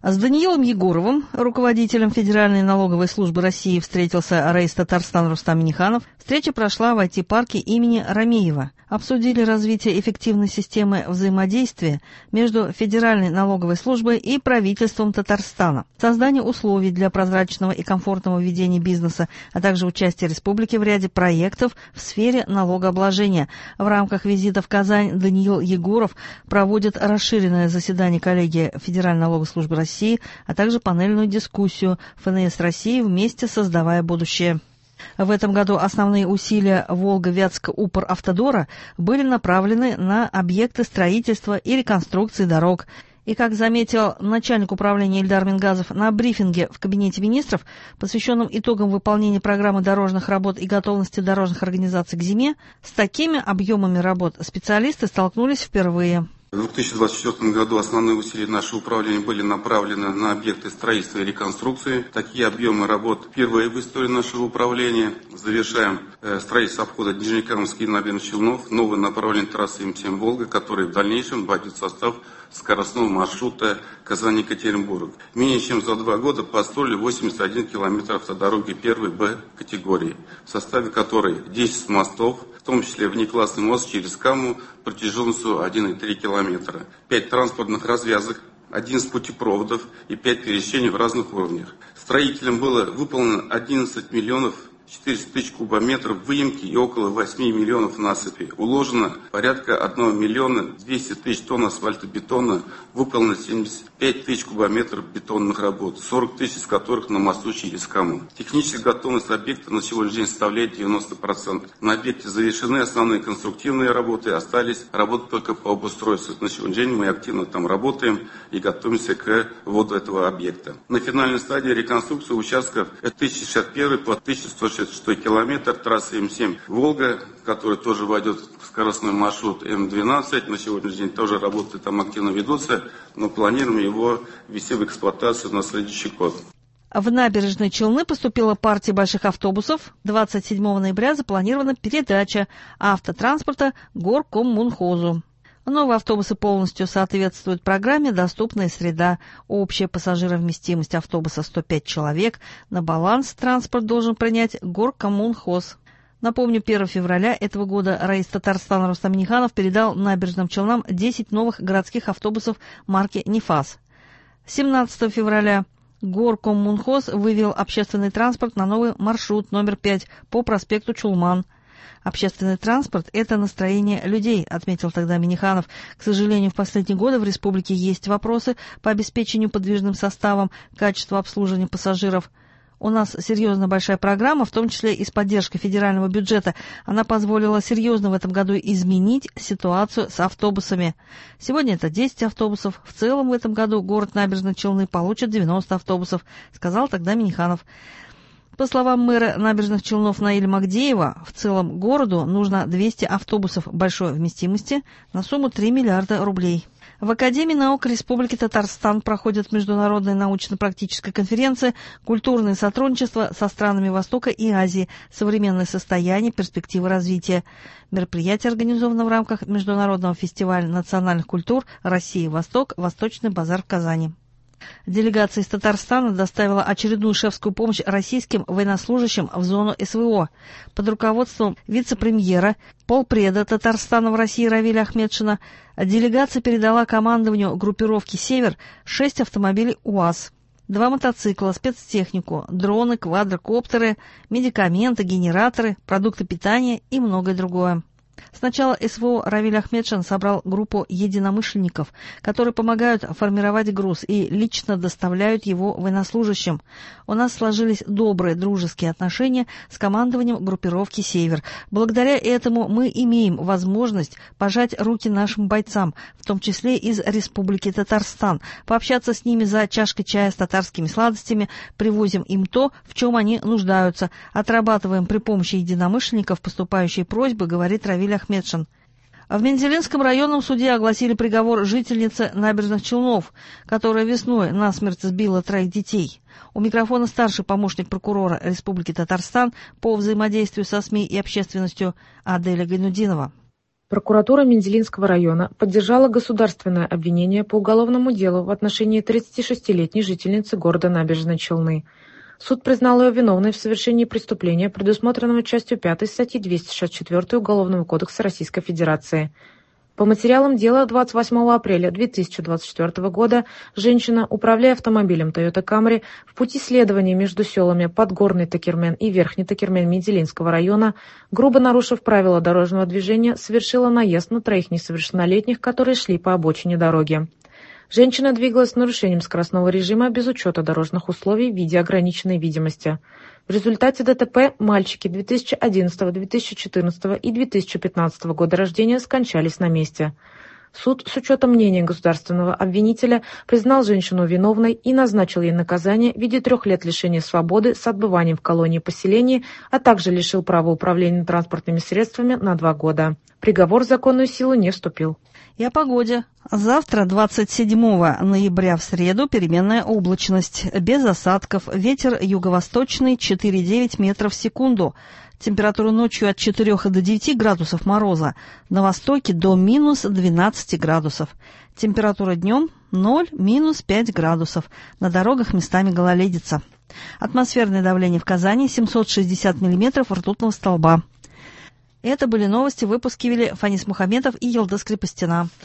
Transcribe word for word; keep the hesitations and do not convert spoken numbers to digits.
С Даниилом Егоровым, руководителем Федеральной налоговой службы России, встретился рейс Татарстана Рустам Минниханов. Встреча прошла в ай ти-парке имени Ромеева. Обсудили развитие эффективной системы взаимодействия между Федеральной налоговой службой и правительством Татарстана, создание условий для прозрачного и комфортного ведения бизнеса, а также участие республики в ряде проектов в сфере налогообложения. В рамках визита в Казань Даниил Егоров проводит расширенное заседание коллегии Федеральной налоговой службы России, а также панельную дискуссию эф эн эс России «Вместе создавая будущее». В этом году основные усилия Волга-Вятска-Упор-Автодора были направлены на объекты строительства и реконструкции дорог. И, как заметил начальник управления Ильдар Мингазов на брифинге в Кабинете министров, посвященном итогам выполнения программы дорожных работ и готовности дорожных организаций к зиме, с такими объемами работ специалисты столкнулись впервые. В две тысячи двадцать четвёртом году основные усилия нашего управления были направлены на объекты строительства и реконструкции. Такие объемы работ впервые в истории нашего управления. Завершаем э, строительство обхода Нижнекамский и набережных Челнов, новое направление трассы эм семь «Волга», который в дальнейшем войдет в состав скоростного маршрута Казань-Екатеринбург. Менее чем за два года построили восемьдесят один километр автодороги первой Б категории, в составе которой десять мостов, в том числе внеклассный мост через Каму протяженностью один и три километра, пять транспортных развязок, одиннадцать путепроводов и пять пересечений в разных уровнях. Строителям было выполнено одиннадцать миллионов четыреста тысяч кубометров выемки и около восемь миллионов насыпи. Уложено порядка одного миллиона двухсот тысяч тонн асфальтобетона, выполнено семьдесят пять тысяч кубометров бетонных работ, сорок тысяч из которых на мосту через Каму. Техническая готовность объекта на сегодняшний день составляет девяносто процентов. На объекте завершены основные конструктивные работы, остались работы только по обустройству. На сегодняшний день мы активно там работаем и готовимся к вводу этого объекта. На финальной стадии реконструкции участков тысяча шестьдесят один по тысяча сто шестьдесят шестой километр трассы эм семь «Волга», который тоже войдет в скоростной маршрут эм двенадцать. На сегодняшний день тоже работы там активно ведутся, но планируем его ввести в эксплуатацию на следующий год. В Набережные Челны поступила партия больших автобусов. двадцать седьмого ноября запланирована передача автотранспорта Горкоммунхозу. Новые автобусы полностью соответствуют программе «Доступная среда». Общая пассажировместимость автобуса сто пять человек. На баланс транспорт должен принять Горкоммунхоз. Напомню, первого февраля этого года рейс Татарстана Рустам Минниханов передал Набережным Челнам десять новых городских автобусов марки «Нефас». семнадцатого февраля Горкоммунхоз вывел общественный транспорт на новый маршрут номер пять по проспекту Чулман. Общественный транспорт – это настроение людей, отметил тогда Минниханов. К сожалению, в последние годы в республике есть вопросы по обеспечению подвижным составом, качеству обслуживания пассажиров. У нас серьезно большая программа, в том числе и с поддержкой федерального бюджета. Она позволила серьезно в этом году изменить ситуацию с автобусами. Сегодня это десять автобусов. В целом в этом году город Набережные Челны получит девяносто автобусов, сказал тогда Минниханов. По словам мэра Набережных Челнов Наиля Магдеева, в целом городу нужно двести автобусов большой вместимости на сумму три миллиарда рублей. В Академии наук Республики Татарстан проходит международная научно-практическая конференция «Культурное сотрудничество со странами Востока и Азии. Современное состояние, перспективы развития». Мероприятие организовано в рамках Международного фестиваля национальных культур «Россия-Восток. Восточный базар» в Казани. Делегация из Татарстана доставила очередную шефскую помощь российским военнослужащим в зону эс вэ о. Под руководством вице-премьера, полпреда Татарстана в России Равиля Ахметшина делегация передала командованию группировки «Север» шесть автомобилей УАЗ, два мотоцикла, спецтехнику, дроны, квадрокоптеры, медикаменты, генераторы, продукты питания и многое другое. Сначала эс вэ о Равиль Ахметшин собрал группу единомышленников, которые помогают формировать груз и лично доставляют его военнослужащим. У нас сложились добрые дружеские отношения с командованием группировки «Север». Благодаря этому мы имеем возможность пожать руки нашим бойцам, в том числе из Республики Татарстан, пообщаться с ними за чашкой чая с татарскими сладостями, привозим им то, в чем они нуждаются, отрабатываем при помощи единомышленников поступающие просьбы, говорит Равиль Ахметшин. В Мензелинском районном суде огласили приговор жительнице Набережных Челнов, которая весной насмерть сбила троих детей. У микрофона старший помощник прокурора Республики Татарстан по взаимодействию со СМИ и общественностью Аделя Гайнудинова. Прокуратура Мензелинского района поддержала государственное обвинение по уголовному делу в отношении тридцатишестилетней жительницы города Набережной Челны. Суд признал ее виновной в совершении преступления, предусмотренного частью пятой статьи двести шестьдесят четыре Уголовного кодекса Российской Федерации. По материалам дела двадцать восьмого апреля две тысячи двадцать четвёртого года женщина, управляя автомобилем Toyota Camry, в пути следования между селами Подгорный Токермен и Верхний Токермен Мензелинского района, грубо нарушив правила дорожного движения, совершила наезд на троих несовершеннолетних, которые шли по обочине дороги. Женщина двигалась с нарушением скоростного режима без учета дорожных условий в виде ограниченной видимости. В результате ДТП мальчики две тысячи одиннадцатого, две тысячи четырнадцатого и две тысячи пятнадцатого года рождения скончались на месте. Суд с учетом мнения государственного обвинителя признал женщину виновной и назначил ей наказание в виде трех лет лишения свободы с отбыванием в колонии поселения, а также лишил права управления транспортными средствами на два года. Приговор в законную силу не вступил. И о погоде. Завтра, двадцать седьмого ноября, в среду, переменная облачность, без осадков, ветер юго-восточный четыре-девять метров в секунду. Температура ночью от четырёх до девяти градусов мороза, на востоке до минус двенадцати градусов. Температура днем ноль минус пять градусов, на дорогах местами гололедица. Атмосферное давление в Казани семьсот шестьдесят миллиметров ртутного столба. Это были новости, выпуски вели Фанис Мухаметов и Елдыс Крепостина.